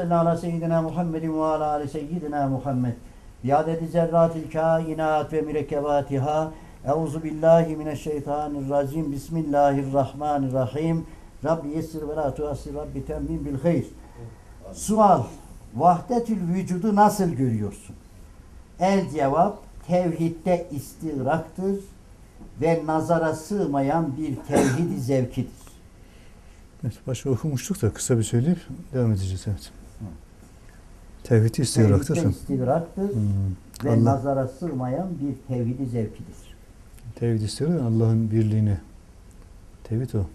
salli ala seyyidina Muhammedin ve ala ali seyyidina Muhammed. Biadeti zerratil kainat ve mürekkebatiha. Euzu billahi mineşşeytanirracim. Bismillahirrahmanirrahim. Rabbi yessir ve la tuassir. Rabbi temmin bil hayr. Sual. Vahdetül vücudu nasıl görüyorsun? El cevap, tevhidde istigraktır ve nazara sığmayan bir tevhid-i zevkidir. Evet, başta okumuştuk da kısa bir söyleyip devam edeceğiz. Evet. Tevhid-i istigraktır. Tevhidde istigraktır ve Allah, nazara sığmayan bir tevhid-i zevkidir. Tevhid istigrak, Allah'ın birliğini. Tevhid o.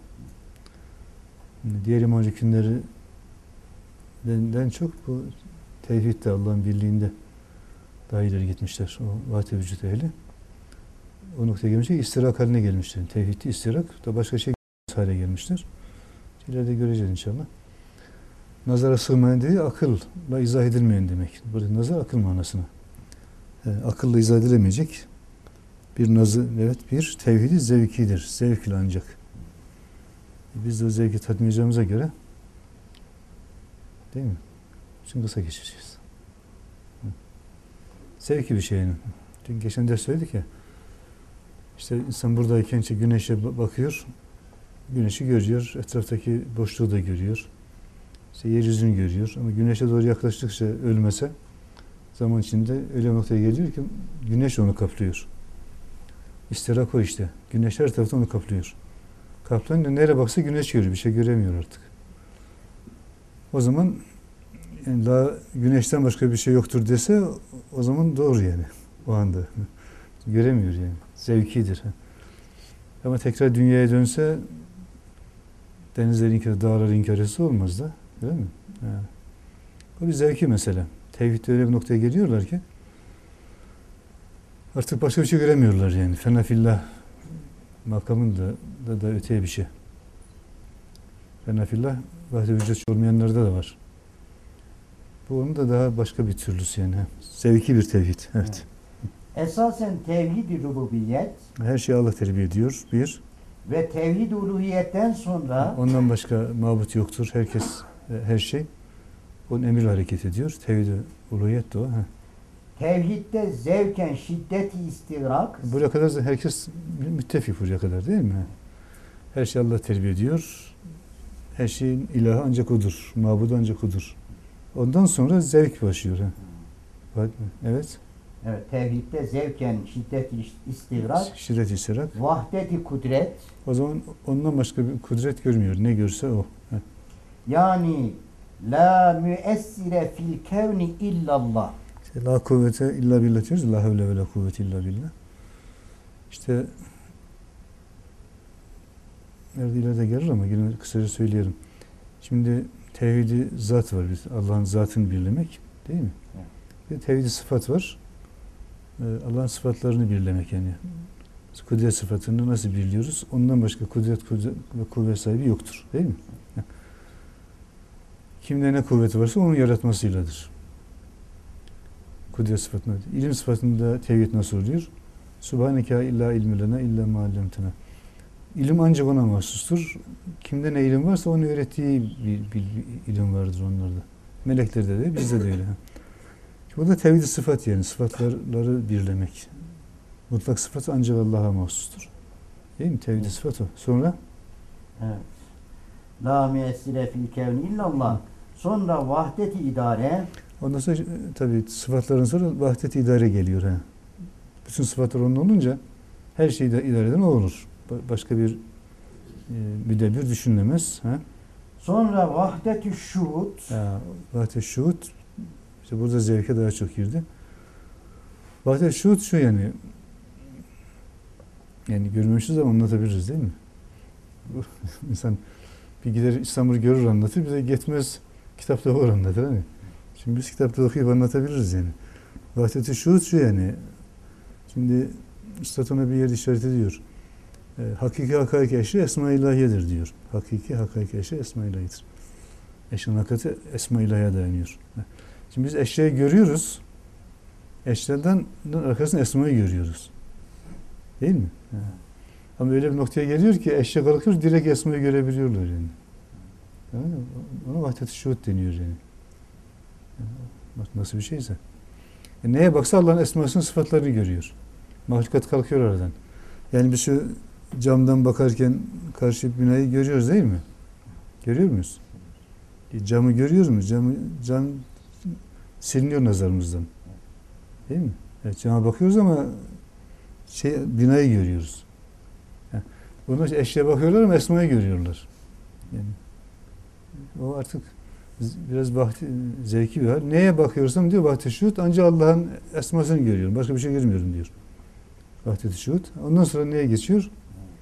Diğer iman rükünlerinden çok bu tevhid de Allah'ın birliğinde daha ileri gitmişler. O vahdeti vücut ehli. O noktaya gelmişler, istirak haline gelmişler. Tevhid-i istirak da başka şey hale gelmişler. İleride göreceğiz inşallah. Nazara sığmayan dediği akılla izah edilmeyen demek. Burada nazar akıl manasına. Akılla izah edilemeyecek bir nazı, evet, bir tevhid-i zevkidir. Zevkle ancak. Biz de o zevki tatmayacağımıza göre, değil mi? Şimdi kısa geçeceğiz. Zevki bir şeyin. Dün geçen ders söyledik ya, işte insan buradayken işte güneşe bakıyor, güneşi görüyor, etraftaki boşluğu da görüyor. İşte yeryüzünü görüyor ama güneşe doğru yaklaştıkça ölmese zaman içinde öyle noktaya geliyor ki güneş onu kaplıyor. İstirak o işte. Güneş her tarafta onu kaplıyor. Kaplayınca nereye baksa güneş görüyor. Bir şey göremiyor artık. O zaman yani daha güneşten başka bir şey yoktur dese o zaman doğru yani. O anda. Göremiyor yani. Zevkidir. Ama tekrar dünyaya dönse denizlerin inkarı, dağların inkarısı olmaz da. Değil mi? Yani. O bir zevki mesela. Tevhidde öyle bir noktaya geliyorlar ki artık başka bir şey göremiyorlar yani. Fena fillah makamında da öteye bir şey. Fena fillah vahdeti vücut olmayanlarda da var. Bu onun da daha başka bir türlüsü yani. Zevki bir tevhid. Evet. Esasen tevhid-i rububiyet, Her şeyi Allah terbiye ediyor. Bir. ve tevhid-i uluhiyetten sonra Ondan başka mabut yoktur. Herkes, her şey onun emriyle hareket ediyor. Tevhid-i uluhiyet de o. tevhidde zevken şiddet-i istigrak, Buraya kadar da herkes müttefik, buraya kadar değil mi? Her şey Allah terbiye ediyor. Her şeyin ilahı ancak odur. Mabudu ancak odur. Ondan sonra zevk başlıyor. Evet. evet, tevhidde zevken şiddet-i istigrak, Şiddet istirak. vahdet-i kudret, O zaman ondan başka bir kudret görmüyor. Ne görse o. yani la müessire fil kevni illallah. İşte la kuvvete illa billah diyoruz. La havle ve la kuvvete illa billah. İşte ileride gelir ama yine kısaca söyleyelim. Şimdi tevhid-i zat var. Allah'ın zatını birlemek, değil mi? Evet. Bir de tevhid-i sıfat var. Allah'ın sıfatlarını birlemek yani. Kudret sıfatını nasıl biliyoruz? Ondan başka kudret ve kuvvet sahibi yoktur. Değil mi? Kimde ne kuvveti varsa onun yaratmasıyladır. Kudret sıfatında. İlim sıfatında tevhid nasıl oluyor? Subhaneke illa ilmü lena illa ma allamtena. İlim ancak ona mahsustur. Kimde ne ilim varsa onun öğrettiği bir ilim vardır onlarda. Meleklerde de, bizde de öyle. Bu da tevhid-i sıfat yani. Sıfatları birlemek. Mutlak sıfat ancak Allah'a mahsustur. Değil mi? Tevhid-i sıfat o. Sonra? Evet. La müessire fil kevni illallah. Sonra vahdet-i idare. Ondan sonra tabii sıfatların sonra vahdet-i idare geliyor. Bütün sıfatlar onun olunca her şeyi de idare eden o olur. Başka bir müdebbir düşünülemez. Sonra vahdet-i şuhud. Vahdet-i şuhud işte burada zevke daha çok girdi. Vahdet-i şuhud şu yani görmemişiz ama anlatabiliriz değil mi? İnsan bir gider İstanbul'u görür anlatır, bir de gitmez kitapta var anlatır. Hani? Şimdi biz kitapta okuyup anlatabiliriz yani. Vahdet-i şuhud şu yani. Şimdi Üstad ona bir yer işaret ediyor. Hakiki hakaik eşri esma-i ilahiyedir diyor. Hakiki hakaik eşri esma-i ilahiyedir. Eşyanın hakikati esma-i ilahiye dayanıyor. Şimdi biz eşyayı görüyoruz. Eşyadan arkasında esmayı görüyoruz. Değil mi? Ama öyle bir noktaya geliyor ki eşya kalkıyor, direkt esmayı görebiliyorlar yani. Ona vahdet-i şuhud deniyor yani. Nasıl bir şeyse. Neye baksa Allah'ın esmasının sıfatlarını görüyor. Mahlukat kalkıyor aradan. Yani biz şu camdan bakarken karşı binayı görüyoruz değil mi? Görüyor muyuz? Camı görüyoruz mu? Cam siliniyor nazarımızdan. Değil mi? Evet, cama bakıyoruz ama binayı görüyoruz. Onlar eşya bakıyorlar ama esmayı görüyorlar. Yani o artık biraz zevki bir hal. Neye bakıyorsam diyor vahdet-i şuhud, ancak Allah'ın esmasını görüyorum. Başka bir şey görmüyorum diyor. Vahdet-i şuhud. Ondan sonra neye geçiyor?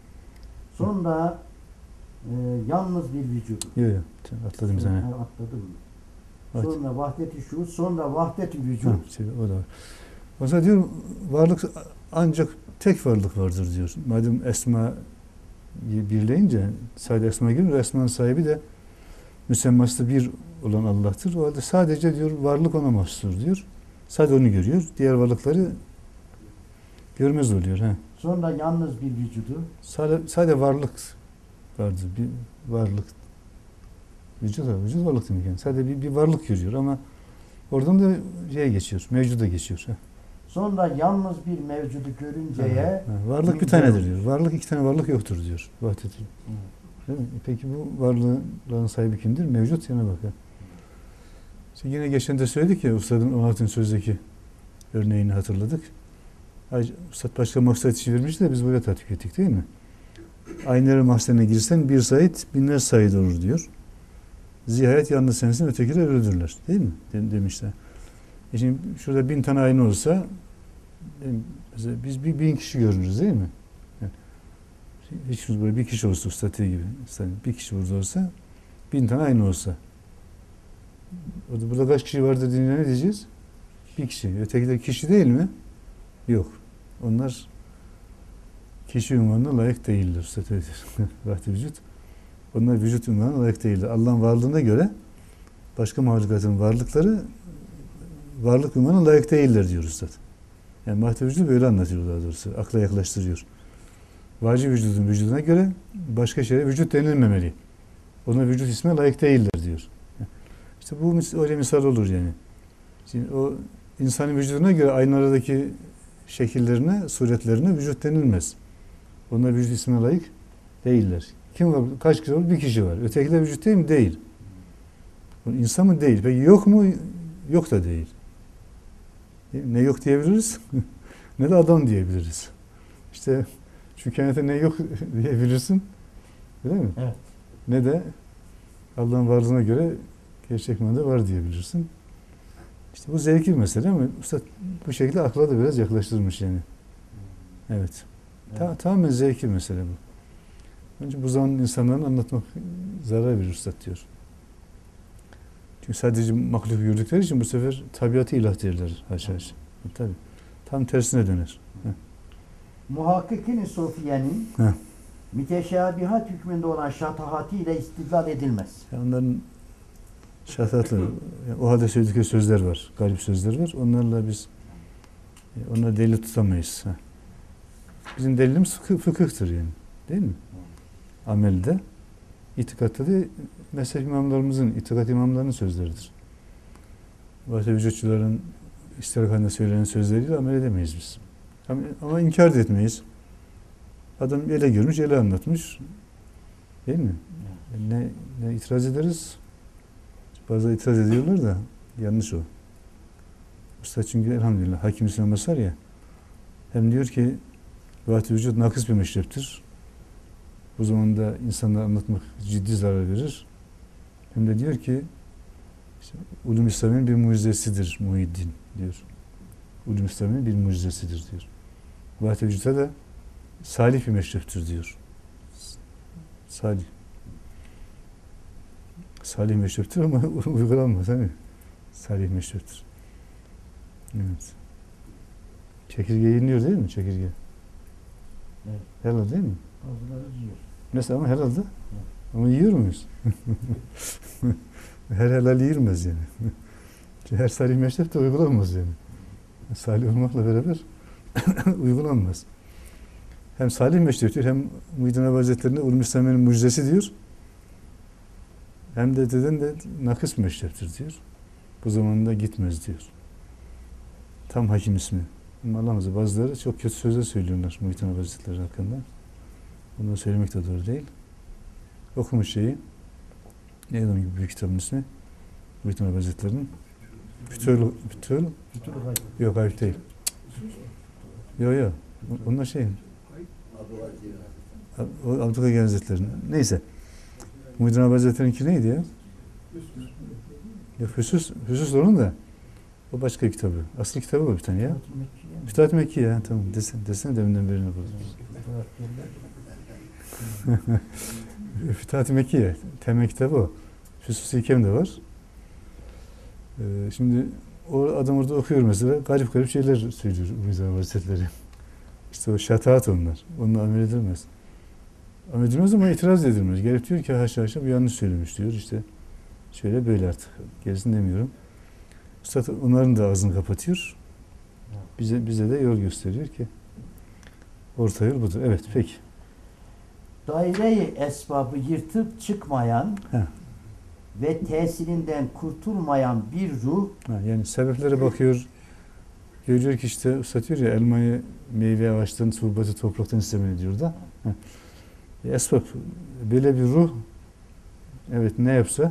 Sonra yalnız bir vücut. Yok atladım bir tane. Atladım. Evet. Sonra vahdet-i şuhud, sonra vahdet-i vücut. O da var. O zaman diyor varlık ancak tek varlık vardır diyor. Madem esma birleyince sadece esma girince esmanın sahibi de müsemması bir olan Allah'tır. O halde sadece diyor varlık ona mahsustur diyor. Sadece onu görüyor. Diğer varlıkları görmez oluyor. Sonra yalnız bir vücudu. Sadece varlık vardır. Bir varlık. Vücut varlık demek yani. Sadece bir varlık görüyor ama oradan da geçiyor. Mevcuda geçiyor. Sonra yalnız bir mevcudu görünceye varlık bir tanedir diyor. Varlık iki tane varlık yoktur diyor. Vahdeti. Değil mi? Peki bu varlığın sahibi kimdir? Mevcut yana bakar. İşte yine geçen de söyledik ya Ustad'ın 16. sözdeki örneğini hatırladık. Ustad başka maksat işi vermiş de biz böyle tatbik ettik değil mi? Aynı mahzenine girsen bir Said binler Said olur diyor. Zihayet yalnız sensin, ötekiler ölüdürler. Değil mi? Demişler. Şimdi şurada 1000 tane ayna olsa mesela biz 1000 kişi görürüz değil mi? Yani, hiç böyle bir kişi olsa Ustad gibi. Bir kişi burada olsa 1000 tane ayna olsa. Burada kaç kişi var dediğinde ne diyeceğiz? Bir kişi. Ötekiler kişi değil mi? Yok. Onlar kişi ünvanına layık değildir. Ustad öyle diyor. Vahdet-i vücut. Onlar vücut ünvanına layık değildir. Allah'ın varlığına göre başka mahlukatın varlıkları varlık ünvanına layık değiller diyor Ustad. Yani vahdet-i vücudu böyle anlatıyor daha doğrusu. Akla yaklaştırıyor. Vacib vücudun vücuduna göre başka şeye vücut denilmemeli. Ona vücut isme layık değiller diyor. İşte bu öyle misal olur yani. Şimdi o insanın vücuduna göre aynalardaki şekillerine, suretlerine vücut denilmez. Onlar vücut ismine layık değiller. Kim var? Kaç kişi var? Bir kişi var. Ötekiler vücut değil mi? Değil. İnsan mı? Değil. Peki yok mu? Yok da değil. Ne yok diyebiliriz? Ne de adam diyebiliriz. İşte şu kainatta ne yok diyebilirsin. Öyle mi? Evet. Ne de Allah'ın varlığına göre gerçek manada var diyebilirsin. İşte bu zevkli bir mesele ama Ustad bu şekilde akla da biraz yaklaştırmış yani. Evet. Tamamen zevkli bir mesele bu. Önce bu zaman insanların anlatmak zarar verir Ustad diyor. Çünkü sadece mahluk gördükleri için bu sefer tabiatı ilah derler haşa haşa. Tabii. Tam tersine döner. Muhakkikin-i Sofiye'nin müteşabihat hükmünde olan şatahatiyle istidlal edilmez. Onların şatahatları, o halde söyledikleri sözler var, garip sözler var. Onlarla biz onları delil tutamayız. Bizim delilimiz fıkıhtır yani. Değil mi? Amelde, itikatta da mezhep imamlarımızın, itikat imamlarının sözleridir. Vahdet vücutçuların istirahatinde söylenen sözleriyle amel edemeyiz biz. Ama inkar da etmeyiz. Adam ele görmüş, ele anlatmış. Değil mi? Ne itiraz ederiz? Bazıları itiraz ediyorlar da yanlış o. Usta çünkü elhamdülillah Hakim Hüsnü Basar ya, hem diyor ki vahdet vücut nakıs bir meşreptir. Bu zaman da insanlara anlatmak ciddi zarar verir. Hem de diyor ki işte, Ulûm İslam'ın bir mucizesidir Muhyiddin diyor. Ulûm İslam'ın bir mucizesidir diyor. Vahdet vücuta da salih bir meşreptir diyor. Salih. Salih meşreptir ama uygulanmaz. Hani? Salih meşreptir. Evet. Çekirge yeniliyor değil mi? Çekirge. Evet. Helal değil mi? Bazıları yiyor. Mesela ama helal da. Ama yiyor muyuz? Her helal yiyilmez yani. Her salih meşrep de uygulanmaz yani. Salih olmakla beraber uygulanmaz. Hem salih meşrep diyor, hem Muhyiddin Arabi Hazretleri'nde Ulûm İslam'ın mucizesi diyor. Hem de nakıs meşreptir diyor. bu zamanda gitmez diyor. Tam hakim ismi. Ama Allah'ımıza bazıları çok kötü sözler söylüyorlar Muhittin Arabi Hazretleri hakkında. Bunu söylemek de doğru değil. Okumuş şeyi. Neydi onun gibi büyük kitabın ismi? Muhittin Arabi Hazretleri'nin. Fütuhul. Yok, ayıp değil. Yok. Onlar şey. Abdülkadir Hazretleri'nin. Neyse. Muhittin Arabi Hazretleri'ninki neydi ya? Yok, Füsus onun da. O başka kitabı. Asıl kitabı var bir tane ya. Fütuhat Mekki ya. Tamam. Desene deminden beri ne Fütuhat Mekki ya. Temel kitabı o. Füsus-i Hikem de var. Şimdi o adam orada okuyor mesela. Garip şeyler söylüyor Muhittin Hazretleri. İşte o şataat onlar. Onunla amel edilmez. Amel edilmez ama itiraz edilmez. Gelip diyor ki haşa bu yanlış söylemiş diyor. İşte şöyle böyle artık. Gerisini demiyorum. Üstad onların da ağzını kapatıyor. Bize de yol gösteriyor ki orta yol budur. Evet, peki. Daire-i esbabı yırtıp çıkmayan ve tesirinden kurtulmayan bir ruh. Yani sebeplere bakıyor. Görüyor ki işte Üstad diyor ya, elmayı meyve ağaçtan, subatı topraktan istemeli diyor da. Esbab böyle bir ruh, evet, ne yapsa,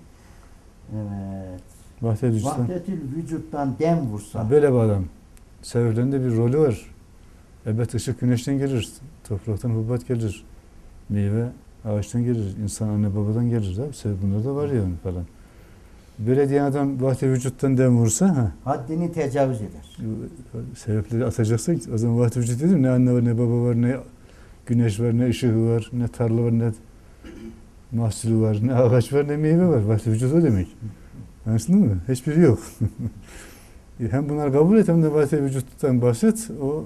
Evet. Vahdetül vücuttan dem vursa. Böyle bir adam. Sebeplerinde bir rolü var. Elbette ışık güneşten gelir, topraktan hububat gelir, meyve ağaçtan gelir, insan anne babadan gelir. Sebep bunlar da var yani falan. Böyle diyen adam vahdetül vücuttan dem vursa, haddini tecavüz eder. Sebepleri atacaksak o zaman vahdetül vücut dedim, ne anne var, ne baba var, ne güneş var, ne ışığı var, ne tarla var, ne mahsulü var, ne ağaç var, ne meyve var. Vahdetül vücut o demek. Anladın mı? Hiçbiri yok. Hem bunları kabul et hem de vahdetül vücuttan bahset. O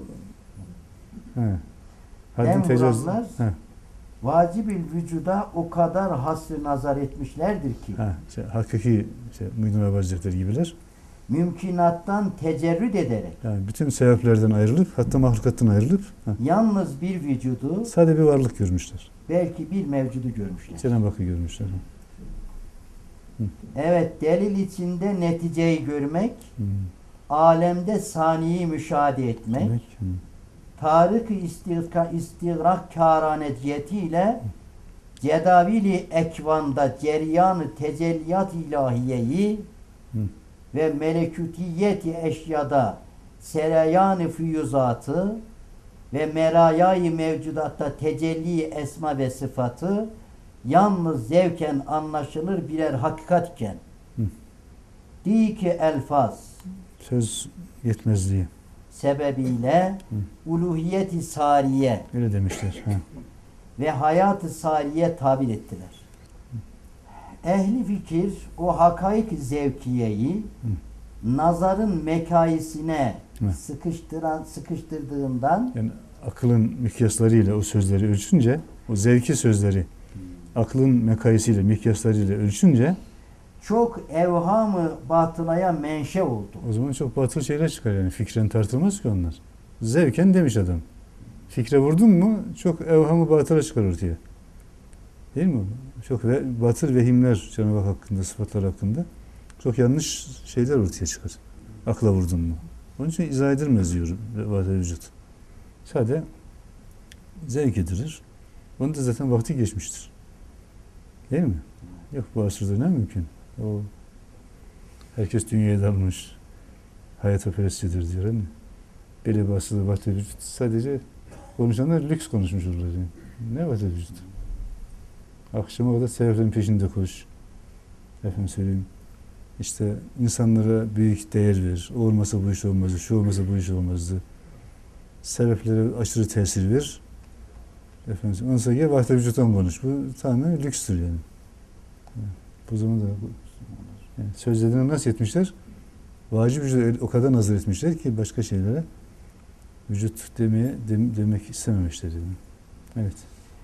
haddini tecavüz. Vacibil vücuda o kadar hasrı nazar etmişlerdir ki. Hakiki Muhyiddin Arabi Hazretleri gibiler. Mümkünattan tecerrüt ederek. Yani bütün sebeplerden ayrılıp, hatta mahlukattan ayrılıp. Yalnız bir vücudu. Sadece bir varlık görmüşler. Belki bir mevcudu görmüşler. Cenab-ı Hakk'ı görmüşler. Evet, delil içinde neticeyi görmek, alemde saniyi müşahede etmek, tarık-ı istigrak kârane cihetiyle cedavili ekvanda cereyan-ı tecelliyat ilahiyeyi ve melekutiyeti eşyada sereyan-ı füyuzatı ve merayayı mevcudatta tecelli esma ve sıfatı yalnız zevken anlaşılır birer hakikat iken di ki elfaz söz yetmezliği sebebiyle uluhiyeti sariye öyle demişler. Ve hayat-ı sariye tabir ettiler. Ehli fikir o hakaik zevkiyeyi nazarın mekaisine sıkıştırdığından, yani akılın mikyaslarıyla o sözleri ölçünce, o zevki sözleri aklın mekaisiyle, mikyaslarıyla ölçünce çok evhamı batılaya menşe oldu. O zaman çok batıl şeyler çıkar yani. Fikren tartılmaz ki onlar. Zevken demiş adam. Fikre vurdun mu çok evhamı batıla çıkar ortaya. Değil mi? Çok batıl vehimler Cenab-ı Hak hakkında, sıfatlar hakkında çok yanlış şeyler ortaya çıkar. Akla vurdun mu. Onun için izah edilmez diyor vahdetül vücut. Sadece zevk edilir. Onun da zaten vakti geçmiştir. Değil mi? Yok, bu asırda ne mümkün? O herkes dünyaya dalmış. Hayata perestidir diyor. Hani? Böyle bir asırda vahdetül vücut. Sadece konuşanlar lüks konuşmuş olurlar. Yani. Ne vahdetül vücut? Akşama kadar sebeplerin peşinde koş. Efendim söyleyeyim. İşte insanlara büyük değer ver. O olmasa bu iş olmazdı. Şu olmasa bu iş olmazdı. Sebeplere aşırı tesir ver. Efendim, ondan sonra gel vahdetül vücuttan konuş. Bu tamamen lükstür yani. Bu zaman da yani sözlerine nasıl etmişler? Vacip vücut o kadar nazar etmişler ki başka şeylere vücut demek istememişler. Yani. Evet.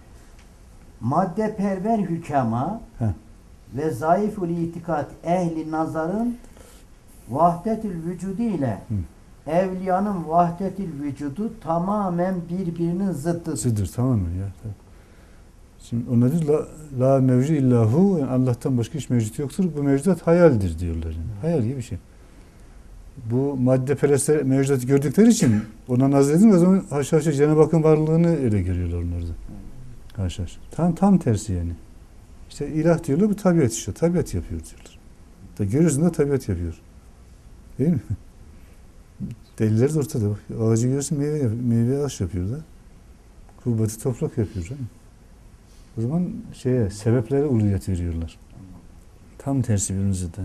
Maddeperver hükema ve zayıful itikat ehli nazarın vahdetül vücudu ile evliyanın vahdetül vücudu tamamen birbirinin zıttıdır. Zıddır tamamen ya. Şimdi onlar diyor la mevcu illahu, yani Allah'tan başka hiç mevcut yoktur. Bu mevcudat hayaldir diyorlar. Yani. Hayal gibi bir şey. Bu maddeperestler mevcudatı gördükleri için ona nazar edin, o zaman haşa haşa Cenab-ı Hakk'ın varlığını öyle görüyorlar onlar da. Haşa haşa. Tam tersi yani. İşte ilah diyorlar, bu tabiat işte. Tabiat yapıyor diyorlar. Da görüyorsun da tabiat yapıyor. Değil mi? Deliller de ortada. Ağacı görüyorsun, meyve ağaç yapıyor da. Kurbatı toprak yapıyor. Değil mi? O zaman sebeplere uluhiyet veriyorlar. Tam tersi birbirimize de.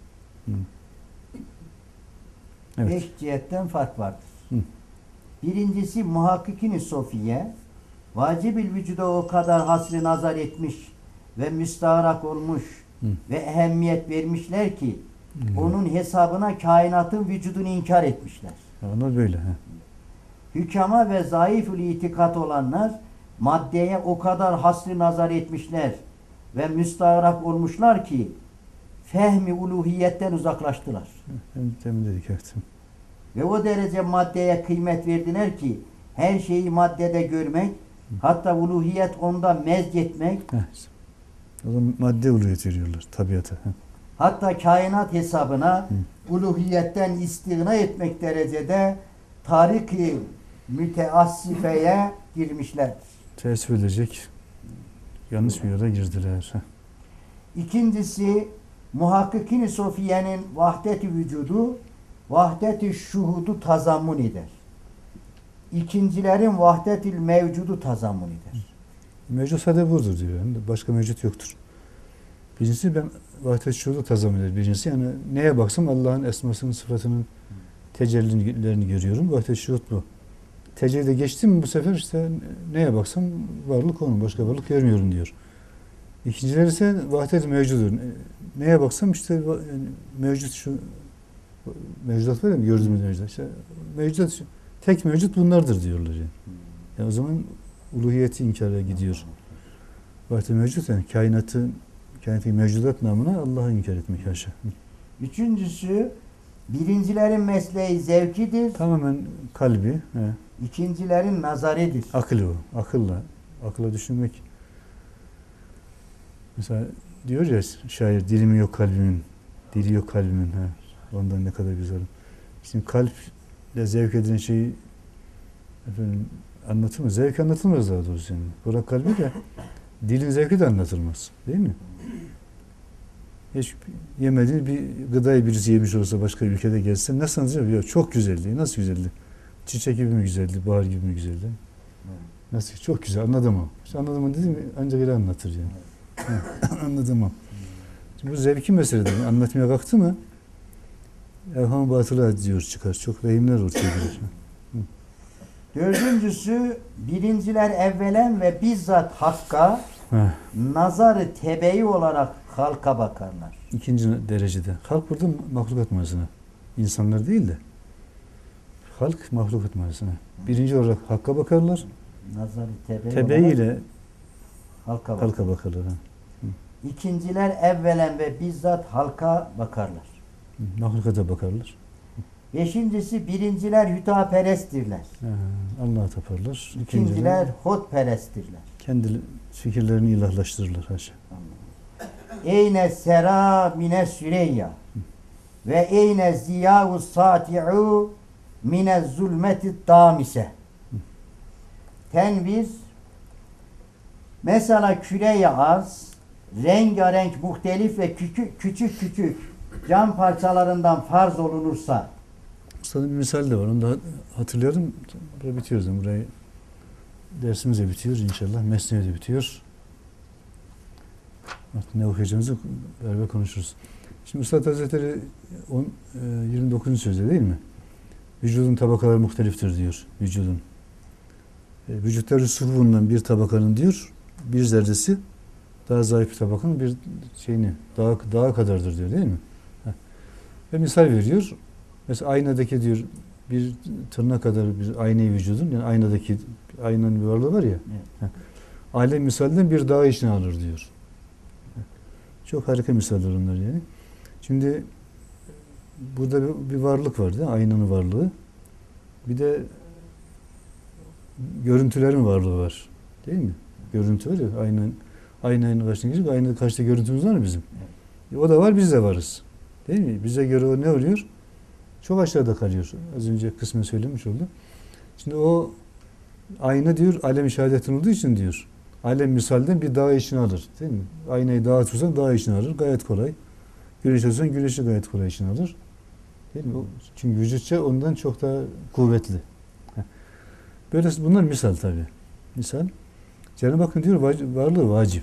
Evet. 5 cihetten fark vardır. Hı. Birincisi muhakkikini sofiye vacibil vücuda o kadar hasri nazar etmiş ve müstaharak olmuş ve ehemmiyet vermişler ki onun hesabına kainatın vücudunu inkar etmişler. Onlar böyle. He. Hükama ve zayıf-ül itikat olanlar maddeye o kadar hasri nazar etmişler ve müstaharak olmuşlar ki fehmi uluhiyetten uzaklaştılar. Demin dedik evet. Ve o derece maddeye kıymet verdiler ki her şeyi maddede görmek, hatta uluhiyet onda mezcetmek, o zaman madde uluhiyet veriyorlar tabiata. hatta kainat hesabına uluhiyetten istigna etmek derecede tarik-i müteassifeye girmişler. Teessüf edecek yanlış bir yola girdiler. İkincisi muhakkikini sofiyenin vahdet-i vücudu vahdet-i şuhudu tazammun eder. İkincilerin vahdet-il mevcudu tazammun eder. Mevcut sadece budur diyor. Yani başka mevcut yoktur. Birincisi ben vahdet-i şuhudu tazammun eder. Birincisi yani neye baksam Allah'ın esmasının, sıfatının tecellilerini görüyorum. Vahdet-i şuhud bu. Tecellide geçtim mi bu sefer işte neye baksam varlık onun. Başka varlık görmüyorum diyor. İkincileri ise vahdet-i mevcudur. Neye baksam işte yani mevcut şu mevcudat var ya gördüğümüz mevcudat. İşte mevcudat tek mevcut bunlardır diyorlar yani. Yani o zaman uluhiyeti inkara gidiyor. Vahdet-i mevcut yani kainatın mevcudat namına Allah'ı inkar etmek haşa. Üçüncüsü birincilerin mesleği zevkidir. Tamamen kalbi, İkincilerin nazaridir. akıl o. Akılla düşünmek. Mesela diyor ya şair dilim yok kalbimin, dili yok kalbimin. Ondan ne kadar güzel. Şimdi kalple zevk edilen şeyi anlatılmaz. Zevk anlatılmaz daha doğrusu. Yani. Bırak kalbi de dilin zevki de anlatılmaz. Değil mi? Hiç yemediğin bir gıdayı birisi yemiş olsa başka ülkede gelse nasıl anlayacak? Ya çok güzeldi. Nasıl güzeldi? Çiçek gibi mi güzeldi? Bahar gibi mi güzeldi? Nasıl? Çok güzel. Anladım o. İşte anladım o dedim ancak öyle anlatır yani. Anladım o. Şimdi bu zevki meselede anlatmaya kalktı mı evham batıla diyor çıkar. Çok vehimler ortaya gelir. Dördüncüsü birinciler evvelen ve bizzat Hakk'a nazarı tebeyi olarak halka bakarlar. İkinci derecede. Halk burada mahlukat manasına. İnsanlar değil de. Halk mahlukat manasına. Birinci olarak Hakk'a bakarlar. Nazarı Tebeyi ile halka bakarlar. İkinciler evvelen ve bizzat halka bakarlar. Mahlukata bakarlar. Beşincisi birinciler hüdaperesttirler. Allah'a taparlar. İkinciler hotperesttirler. Kendi fikirlerini ilahlaştırırlar haşa. Eyne sera mine süreyya ve eyne ziyavu sati'u mine zulmeti damise. Tenviz mesela küre-i arz rengarenk, muhtelif ve küçük cam parçalarından farz olunursa. Usta'nın bir misal de var. Onu da hatırlıyorum. Buraya bitiyoruz. Burayı dersimiz de bitiyor inşallah. Mesnevi de bitiyor. Artık ne okuyacağımızı beraber konuşuruz. Şimdi Üstad Hazretleri 29. sözde değil mi? Vücudun tabakaları muhteliftir diyor. Vücudun. Vücutları sulbundan bir tabakanın diyor, bir zerresi daha zayıf bir tabakanın bir şeyini daha kadardır diyor değil mi? Ve misal veriyor. Mesela aynadaki diyor bir tırnak kadar bir aynayı vücudun yani aynanın bir varlığı var ya. Evet. Alem misalden bir dağ içine alır diyor. Çok harika misaller onlar yani. Şimdi burada bir varlık var değil mi? Aynanın varlığı. Bir de görüntülerin varlığı var. Değil mi? Görüntü var ya, aynanın karşısına geçip aynanın karşıda görüntümüz var mı bizim? O da var, biz de varız. Değil mi? Bize göre o ne oluyor? Çok aşağıda kalıyor. Az önce kısmen söylemiş oldu. Şimdi o ayna diyor, alem-i şehadetin olduğu için diyor. Alem misalden bir dağ içine alır. Değil mi? Aynayı dağa tutsan dağı içine alır. Gayet kolay. Güneş tutsan güneşi gayet kolay içine alır. Değil mi? Çünkü vücutça ondan çok daha kuvvetli. Böyle bunlar misal tabii. Misal. Cenab-ı Hak diyor varlığı vacip.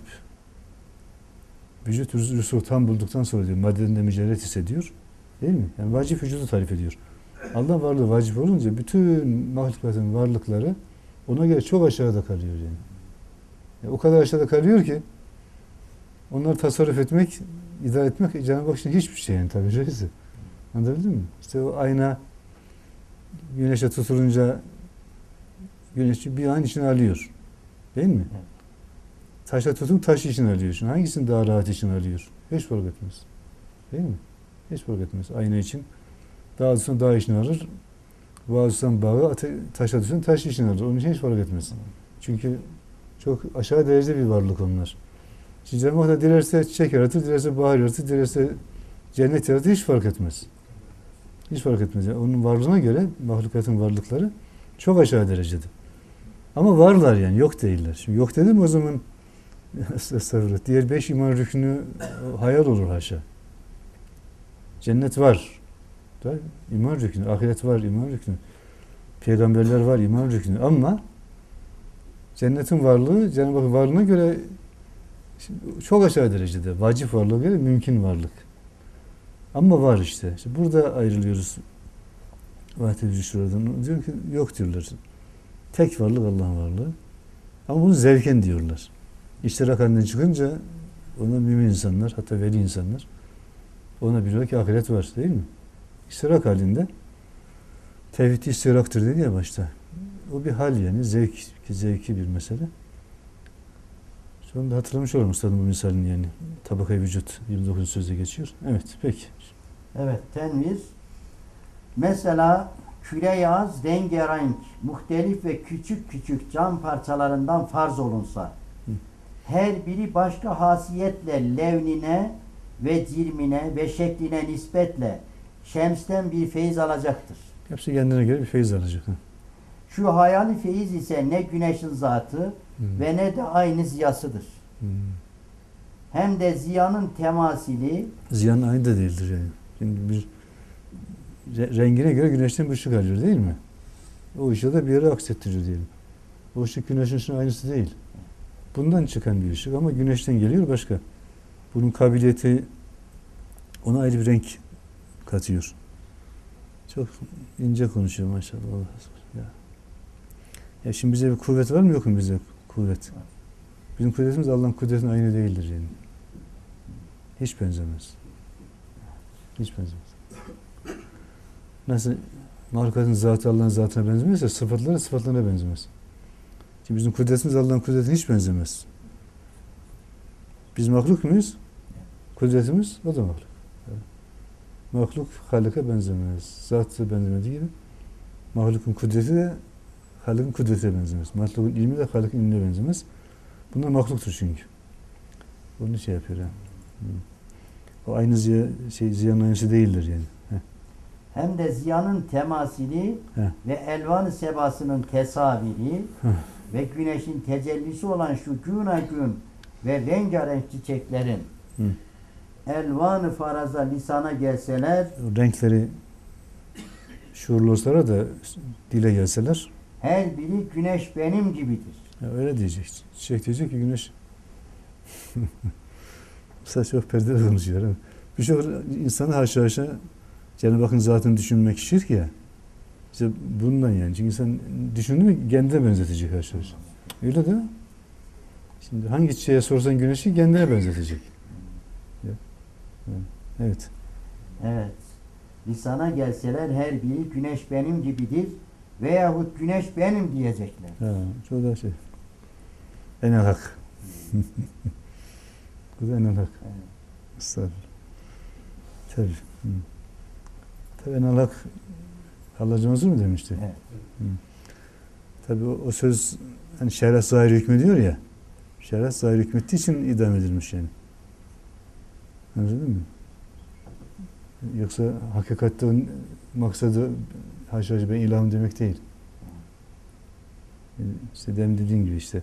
Vücut rüsu tam bulduktan sonra diyor maddeden de mücerret hissediyor. Değil mi? Yani vacip vücudu tarif ediyor. Allah varlığı vacip olunca bütün mahlukatın varlıkları ona göre çok aşağıda kalıyor yani. O kadar aşağıda kalıyor ki onları tasarruf etmek, idare etmek Cenab-ı Hak için hiçbir şey yani tabii reisi. Anladın mı? İşte o ayna güneşe tutulunca güneşi bir an içine alıyor. Değil mi? Evet. Taşa tutun taş içine alıyor. Şimdi hangisini daha rahat içine alıyor? Hiç fark etmez. Değil mi? Hiç fark etmez. Ayna için daha daha içine alır. Bazısı bağı taşa tutun taş içine alır. Onun için hiç fark etmez. Çünkü çok aşağı derecede bir varlık onlar. Şimdi Cenab-ı Hak da dilerse çiçek yaratır, dilerse bahar yaratır, dilerse cennet yaratır. Hiç fark etmez. Hiç fark etmez. Yani onun varlığına göre mahlukatın varlıkları çok aşağı derecede. Ama varlar yani. Yok değiller. Şimdi yok dedim o zaman estağfurullah. Diğer 5 iman rükünü hayal olur haşa. Cennet var. İman rükünü. Ahiret var. İman rükünü. Peygamberler var. İman rükünü. Ama cennetin varlığı Cenab-ı Hak varlığına göre çok aşağı derecede. Vacip varlığa göre mümkün varlık. Ama var işte. İşte burada ayrılıyoruz. Vahdet-i şuradan. Diyor ki yok diyorlar. Tek varlık Allah'ın varlığı. Ama bunu zevken diyorlar. İştirak halinden çıkınca ona mümin insanlar, hatta veli insanlar ona biliyor ki ahiret var değil mi? İştirak halinde tevhid-i istiraktır dedi ya başta. O bir hal yani. Zevki bir mesele. Sonunda hatırlamış olurum ustadım bu misalini yani. Tabaka-i vücut 29. sözde geçiyor. Evet peki. Evet tenviz. Mesela küre-i az rengarenk, muhtelif ve küçük küçük cam parçalarından farz olunsa, her biri başka hasiyetle levnine ve cirmine ve şekline nispetle şemsten bir feyiz alacaktır. Hepsi kendine göre bir feyiz alacak. Şu hayali feyiz ise ne güneşin zatı ve ne de aynı ziyasıdır. Hem de ziyanın temasili. Ziyanın aynı da değildir yani. Şimdi bir rengine göre güneşten bir ışık alıyor değil mi? O ışığı da bir yere aksettiriyor diyelim. O ışık güneşin ışığının aynısı değil. Bundan çıkan bir ışık ama güneşten geliyor başka. Bunun kabiliyeti ona ayrı bir renk katıyor. Çok ince konuşuyor maşallah. Ya şimdi bize bir kuvvet var mı yok mu bize kuvvet? Bizim kudretimiz Allah'ın kudretine aynı değildir yani. Hiç benzemez. Hiç benzemez. Nasıl mahlukatın zatı Allah'ın zatına benzemezse sıfatları sıfatlarına benzemez. Şimdi bizim kudretimiz Allah'ın kudretine hiç benzemez. Biz mahluk muyuz? Kudretimiz o da mahluk. Mahluk Halık'a benzemez. Zatı benzemediği gibi mahlukun kudreti de Halık'ın kudretine benzemez. Mahlukun ilmi de Halık'ın ilmine benzemez. Bunlar mahluktur çünkü. Onu şey yapıyor yani. O aynı ziyanın aynısı değildir yani. Hem de ziyanın temasili ve elvan-ı sebasının tesaviri ve güneşin tecellisi olan şu gün ve rengarenk çiçeklerin elvan-ı faraza lisana gelseler, o renkleri şuurlu olsalar da dile gelseler, her biri güneş benim gibidir. Ya öyle diyecek. Çiçek diyecek ki güneş saç çok perdeli konuşuyor. Birçok insanı haşa Cenab-ı Hakk'ın zatını düşünmek şirk ya. İşte bundan yani. Çünkü insan düşündü mü kendine benzetecek haşa. Öyle değil mi? Şimdi hangi çiçeğe sorsan güneşi kendine benzetecek. Evet. Evet. Lisana gelseler her biri güneş benim gibidir veyahut güneş benim diyecekler. Ha, çok da şey. Enel hak. Bu da enel hak. Evet. Estağfurullah. Tabii. Tabii enel hak Allah'cı mazur mu demişti? Evet. Tabii o söz hani şeref zahir hükmü diyor ya. Şeriat zahir hükmettiği için idam edilmiş yani. Anladın mı? Yoksa hakikatte onun maksadı haşa ben ilahım demek değil. İşte demin dediğin gibi işte.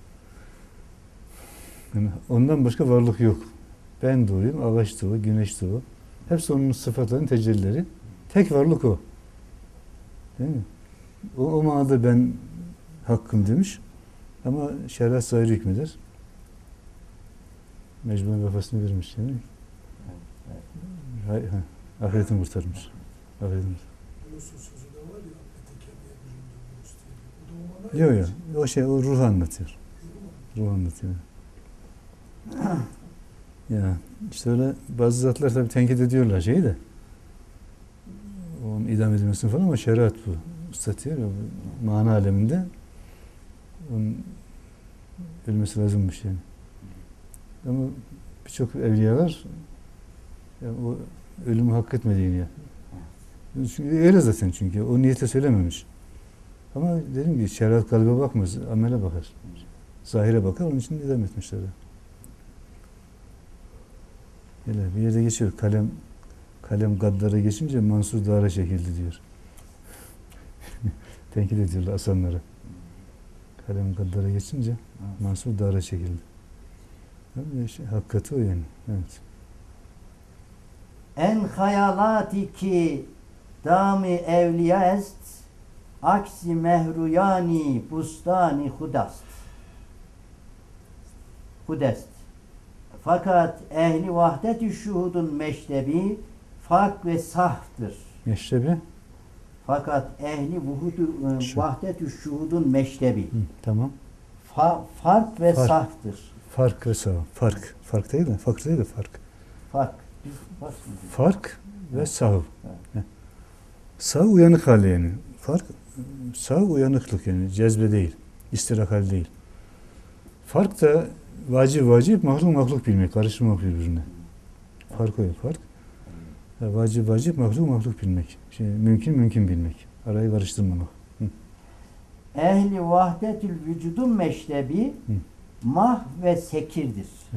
Yani ondan başka varlık yok. Ben de oyum, ağaç da o, güneş de o. Hepsi onun sıfatlarının tecellileri. Tek varlık o. Değil mi? O manada ben hakkım demiş. Ama şeriat zahir hükmeder. Mecburen kafasını vermiş yani. Ahiretini kurtarmış. Ahiretini. Yunus'un sözü de var ya, "Etekemiye büründü Yunus" diye. O da o manayı Yok yok. O ruhu anlatıyor. Ruhu anlatıyor. Ya işte öyle bazı zatlar tabii tenkit ediyorlar şeyi de. Onun idam edilmesini falan ama şeriat bu. Istatıyor ya, mana aleminde onun ölmesi lazımmış yani. Ama birçok evliyalar yani o ölümü hak etmediğini ya. Çünkü öyle zaten çünkü o niyete söylememiş. Ama dedim ki şeriat kalbe bakmaz, amele bakar. Zahire bakar, onun için idam etmişler. Öyle bir yerde geçiyor. Kalem gaddara geçince Mansur Dağ'a çekildi diyor. Tenkit ediyorlar asanları. Kalem gaddara geçince Mansur Dağ'a çekildi. Hakikati o yani. Evet. En hayalatiki dami evliya est aksi mehruyani bustani hudest. Fakat ehli vahdet-i şuhudun meştebi fark ve sahtır. Meşrebi? Fakat ehli vahdet-i şuhudun meştebi. Tamam. Fark ve sahtır. Fark ve sağ. Fark. Fark değil de. Fark değil de fark. Fark. Fark ve sağ. Evet. Sağ uyanık hali yani. Fark sağ uyanıklık yani. Cezbe değil. İstirak hali değil. Fark da vacip mahluk bilmek. Karıştırmak birbirine. Fark o ya fark. Vacip mahluk bilmek. Mümkün bilmek. Arayı karıştırmamak. Ehli vahdetül vücudun meşrebi mah ve sekirdir. Hı.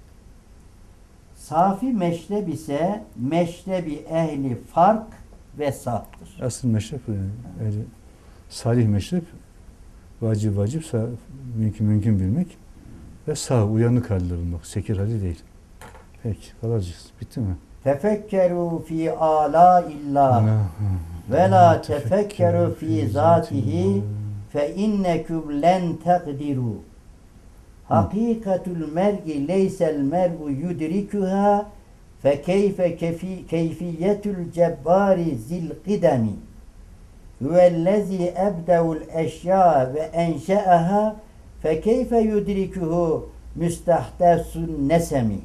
Safi meşreb ise meşrebi ehli fark ve sahtır. Asıl meşrep yani. Salih meşrep vacip mümkün bilmek ve sağ uyanık halde bulmak. Sekir hali değil. Peki kalacağız. Bitti mi? Tefekkeru fi ala illah ve la tefekkeru fi zatihi fe inneküm len tekdiru. Hakikatul mer'i leysel mer'u yudrikuha fe keyfe keyfiyetül cebbari zil kidemi huvellezî ebdeul eşya ve enşe'aha fe keyfe yudrikuhu müstahdesun nesemi.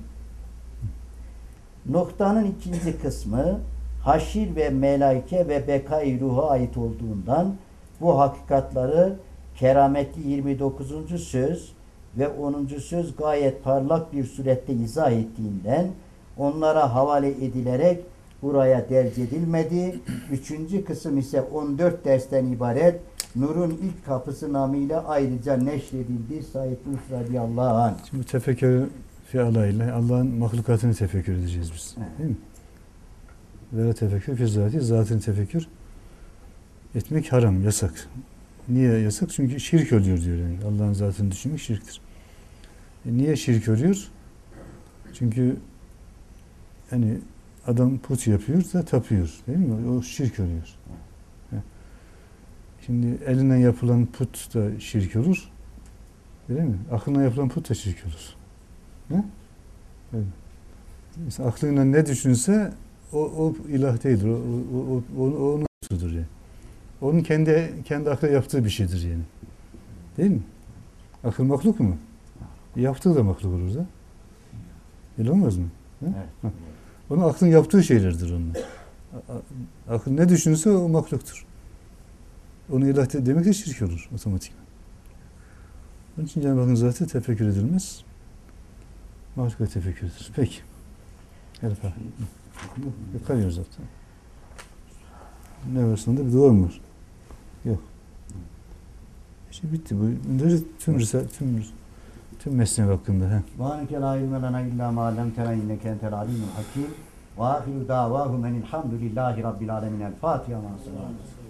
Noktanın ikinci kısmı haşir ve melaike ve bekay ruha ait olduğundan bu hakikatları kerameti 29. söz ve 10. söz gayet parlak bir surette izah ettiğinden onlara havale edilerek buraya derc edilmedi. 3. kısım ise 14 dersten ibaret Nur'un ilk kapısı namıyla ayrıca neşredildi. Said Nursi radıyallahu anh. Şimdi tefekkür fi alayla Allah'ın mahlukatını tefekkür edeceğiz biz. Evet. Değil mi? Ve tefekkür fi zatını tefekkür etmek haram, yasak. Niye yasak? Çünkü şirk oluyor diyor yani. Allah'ın zatını düşünmek şirktir. Niye şirk oluyor? Çünkü hani adam put yapıyor da tapıyor. Değil mi? O şirk oluyor. Şimdi eline yapılan put da şirk olur. Değil mi? Aklına yapılan put da şirk olur. Ne? Evet. Mesela aklıyla ne düşünse o ilah değildir. O onun putudur yani. Onun kendi aklı yaptığı bir şeydir yani. Değil mi? Akıl mahluk mu? Yaptığı da mahluk olur da. Öyle olmaz mı? Evet. Onun aklın yaptığı şeylerdir onun. Akıl ne düşünürse o mahluktur. Onu ilah demek de şirk olur otomatikman. Onun için Cenab-ı Hakk'ın zatı tefekkür edilmez. Mahluka tefekkür edilir. Peki. Elif abi. Kalıyoruz zaten. Ne var sonunda? Bir dua mı var? Yok. İşte bitti bu. Tüm mesleğin hakkında. He. Subhaneke la ilme lena illa ma allamtena inneke entel alimul hakim. Ve ahiru davahum enilhamdülillahi rabbil alemin. El Fatiha.